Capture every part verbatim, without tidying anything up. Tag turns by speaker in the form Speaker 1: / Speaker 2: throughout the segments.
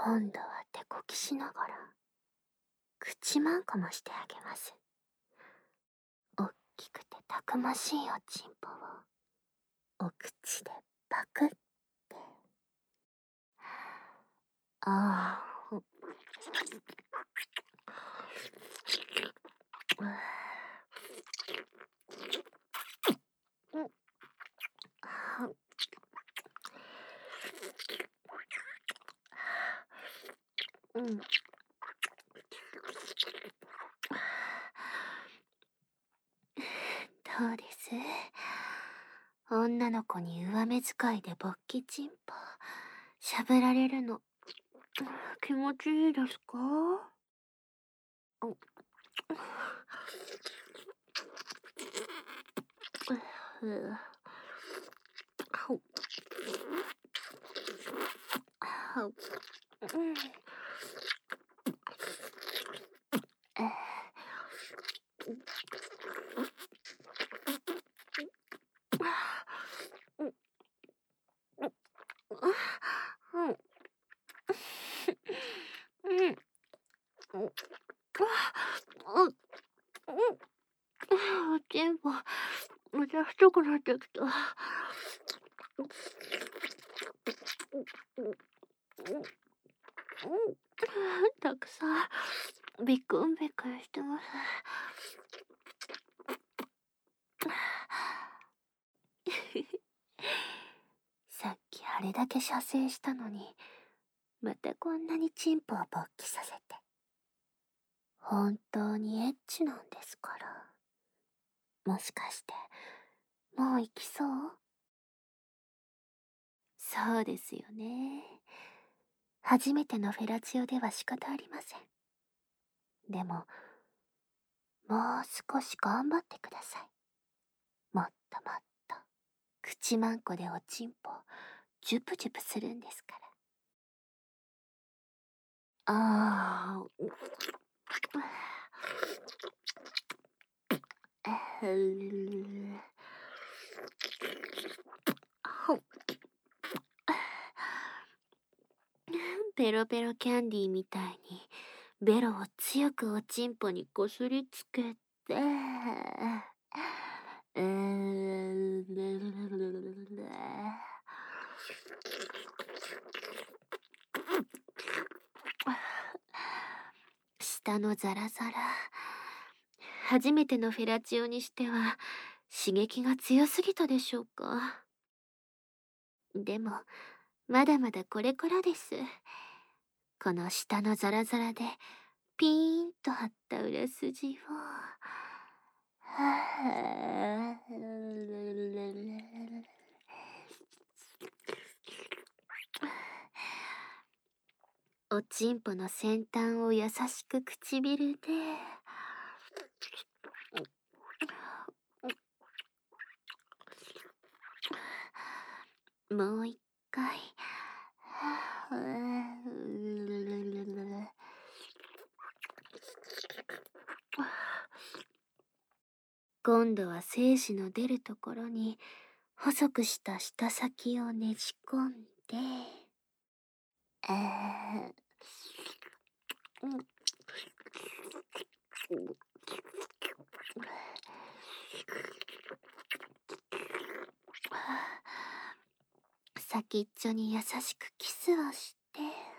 Speaker 1: 今度は手こきしながら口まんこもしてあげます。おっきくてたくましいおちんぽをお口でパクって。ああ、うん。どうです？女の子に上目遣いで勃起チンポしゃぶられるの気持ちいいですか？おちんぽめちゃ太くなってきた。たくさんビクンビクンしてます。さっきあれだけ射精したのにまたこんなにチンポを勃起させて、本当にエッチなんですから。もしかしてもう行きそう？そうですよね。初めてのフェラチオでは仕方ありません。でももう少し頑張ってください。もっともっと口まんこでおちんぽジュプジュプするんですから。ああ。ペロペロキャンディーみたいにベロを強くおちんぽにこすりつけて、えー、下のザラザラ。初めてのフェラチオにしては刺激が強すぎたでしょうか。でもまだまだこれからです。この下のザラザラでピーンと張った裏筋を、はぁおちんぽの先端を優しく唇で、もう一回。今度は精子の出るところに細くした舌先をねじ込んで、えー、先っちょに優しくキスをして、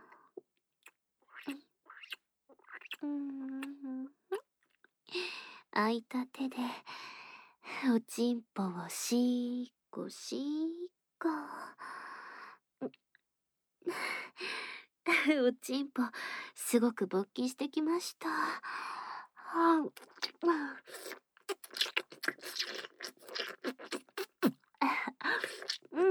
Speaker 1: 空いた手でおちんぽをしーこしーこ。おちんぽすごく勃起してきました。うん。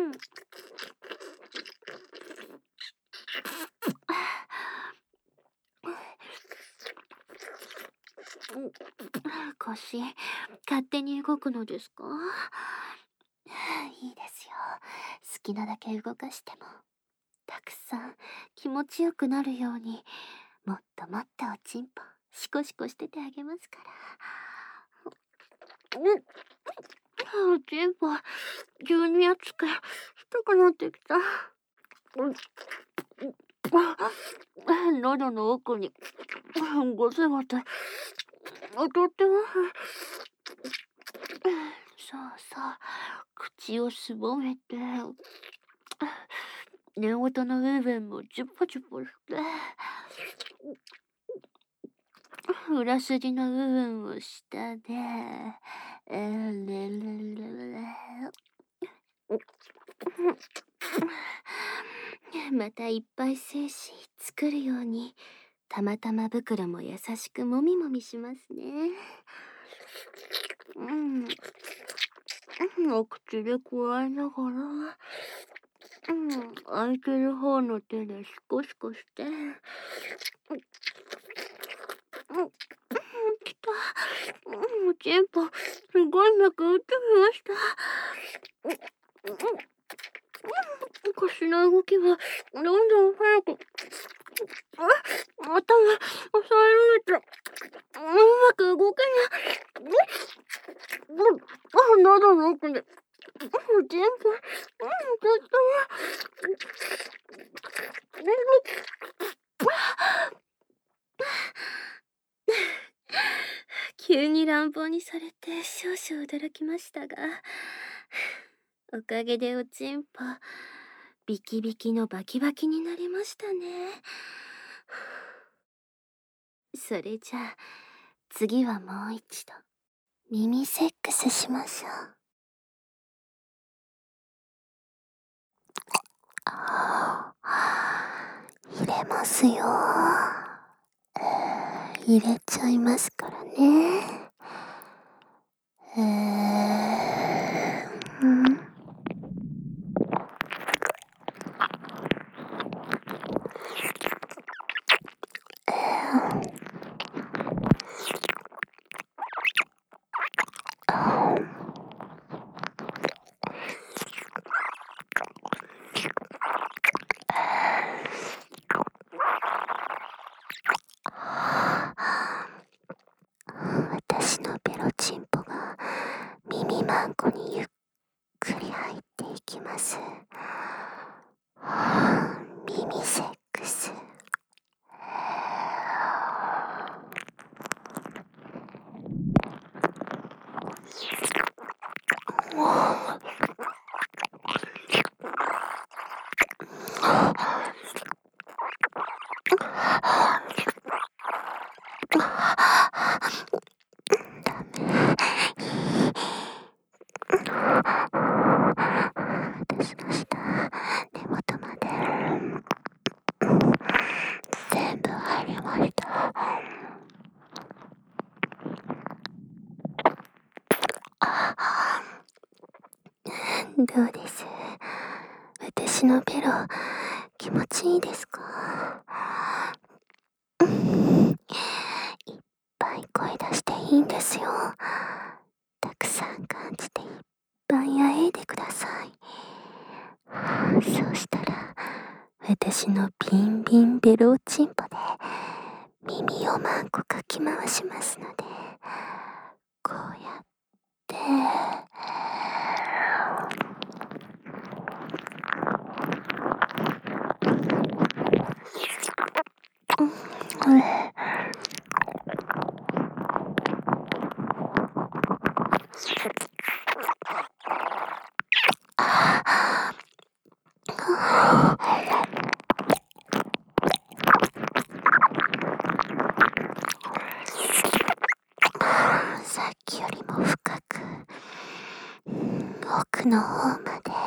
Speaker 1: 腰勝手に動くのですか？いいですよ。好きなだけ動かしてもたくさん気持ちよくなるように、もっともっとおちんぽシコシコしててあげますから。うん、おちんぽ急に熱く太くなってきた。うん喉の奥にゴツゴツ当たってます。さあさあ、口をすぼめて、根元の部分もチュポチュポして、裏筋の部分を下で、えー、れれれれまたいっぱい精子作るように、たまたま袋も優しくもみもみしますね。うん。お口でくわえながら、うん、空いてる方の手でシコシコして、うん、きた。うん、チンポ、すごい脈打ってみました。うん、腰の動きはどんどん早く。あ、頭押さえられて、うまく動けない。うん、喉の奥で。うん、チンポ、うん、ちょっと。急に乱暴にされて少々驚きましたが、おかげでおちんぽ、ビキビキのバキバキになりましたね。それじゃあ、次はもう一度、耳セックスしましょう。ああ、入れますよ。入れちゃいますからね。えー、うん。私のベロチンポが耳マンコにゆっくり入っていきます。耳セックス。私の下、根元まで全部入りました。どうです？私のベロ気持ちいいですか？いっぱい声出していいんですよ。たくさん感じていっぱいあえいでください。そうしたら私のビンビンベロチンポで耳をマンコかき回しますので、こうやってうん、さっきよりも深く奥の方まで。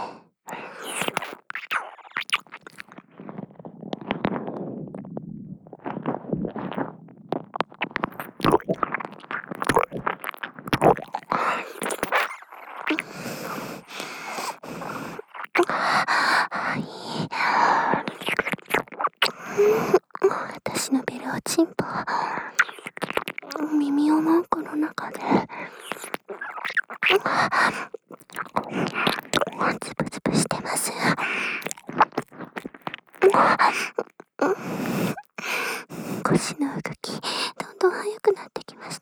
Speaker 1: 私のベロチンポ、耳をマンコの中でズブズブしてます。腰の動きどんどん速くなってきました。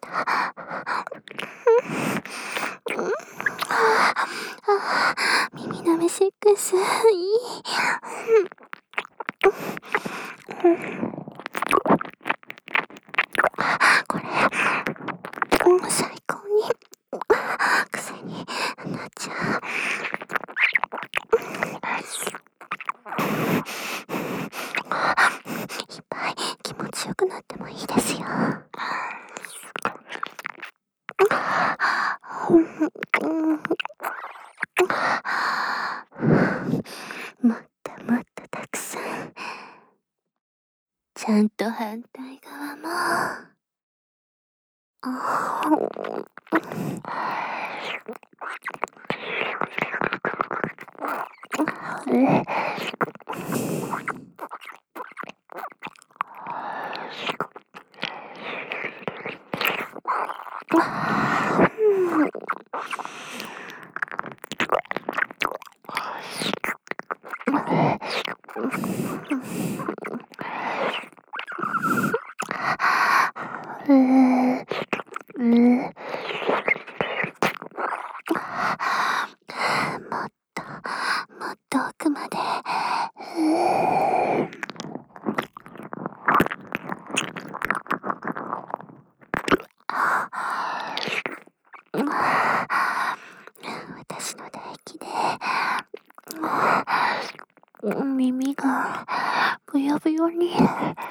Speaker 1: 耳のメセックスいい。 これ、うん、最高に癖になっちゃう。いっぱい気持ちよくなってもいいですよ。もっともっとたくさん。ちゃんと反対側も。あもっともっと奥まで。私の唾液で耳がブヨブヨに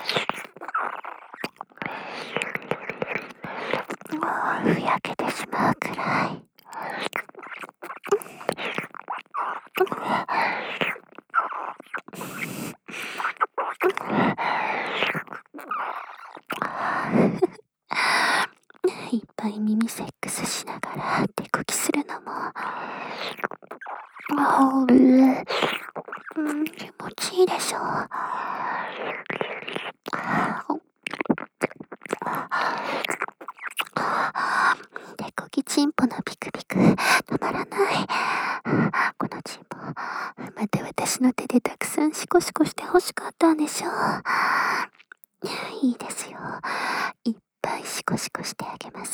Speaker 1: ふやけてしまうくらい。いっぱい耳セックスしながら手こきするのも、うん、気持ちいいでしょう。手こきチンポのビクビク止まらない。このチンポまた私の手でたくさんシコシコして欲しかったんでしょう。いいですよ、いっぱいシコシコしてあげます。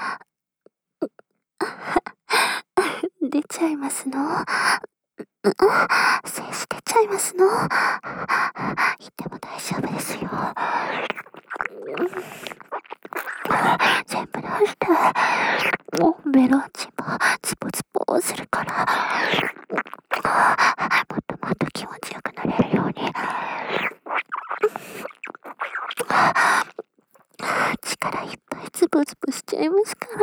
Speaker 1: 出ちゃいますの？精子出ちゃいますの？言っても大丈夫ですよ。全部出して、もうベロンチもツポツポするから、もっともっと気持ちよくなれるように力いっぱいツポツポしちゃいますから。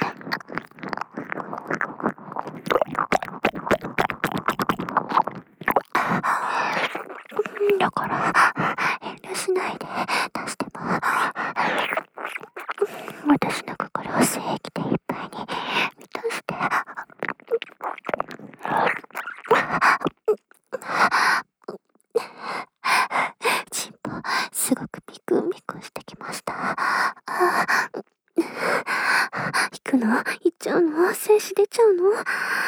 Speaker 1: だから遠慮しないで出しても、私の心を精液でいっぱいに満たして。チンポすごくビクンビクンしてきました。行くの？行っちゃうの？精子出ちゃうの？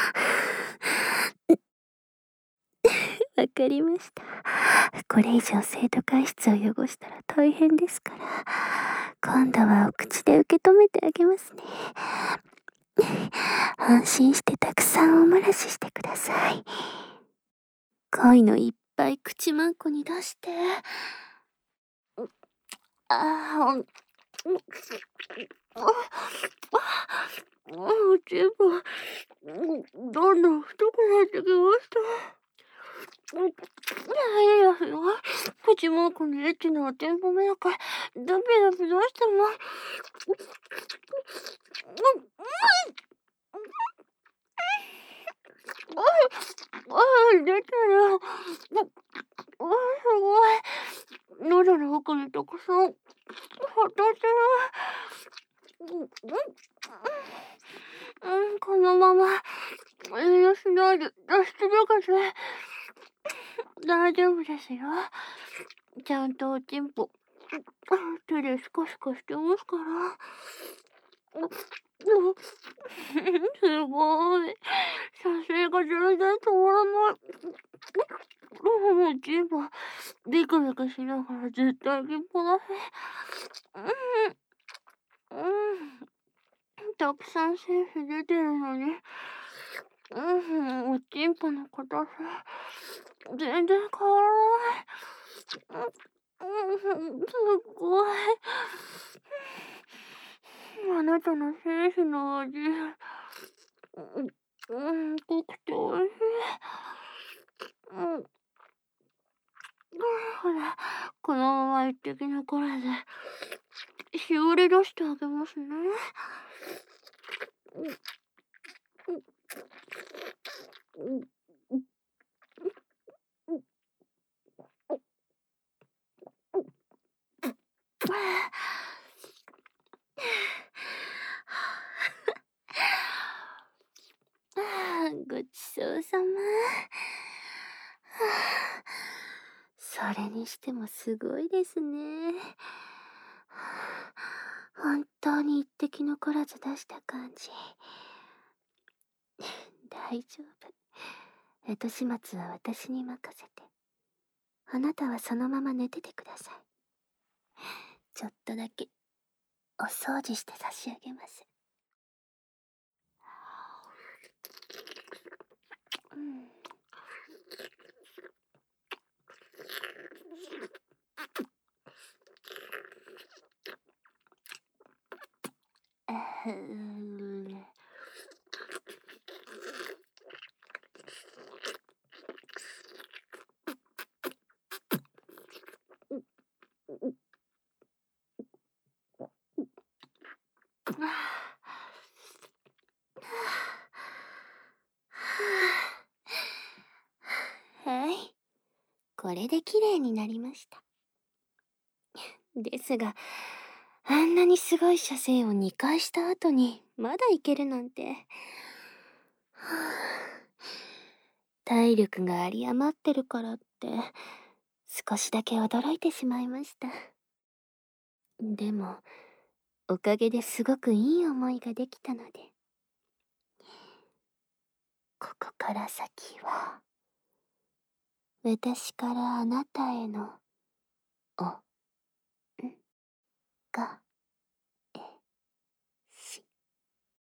Speaker 1: わかりました。これ以上生徒会室を汚したら大変ですから、今度はお口で受け止めてあげますね。安心してたくさんお漏らししてください。恋のいっぱい口まんこに出して。ああ、全部どんどん太くなってきました。いやいやいや、口まんこにエッチなテンポメーカーダビダビ出しても、出たよ。すごい。喉の奥にたくさんほっとしてる。うん、このまま遠慮しないで出してるかしら。大丈夫ですよ。ちゃんとおちんぽ手でスカスカしてますから。すごい。撮影が全然止まらない。もうチンポビクビクしながら絶対ギっぽだし。うん、うん。たくさん精子出てるのに、うん、おちんぽの硬さ全然変わらない。 うん、すごい。あなたの精子の味。うん、うん、濃くておいしい。うん。ほら、このまま一滴残らず、しおれ出してあげますね。うん、うん、うん、うん、ごちそうさま。それにしてもすごいですね。本当に一滴残らず出した感じ。大丈夫。後始末は私に任せて。あなたはそのまま寝ててください。ちょっとだけお掃除して差し上げます。うん。あーはい。これで綺麗になりました。ですが、あんなにすごい射精をにかいした後にまだいけるなんて。はあ、体力が有り余ってるからって少しだけ驚いてしまいました。でも、おかげですごくいい思いができたので、ここから先は、私からあなたへの、お、んが、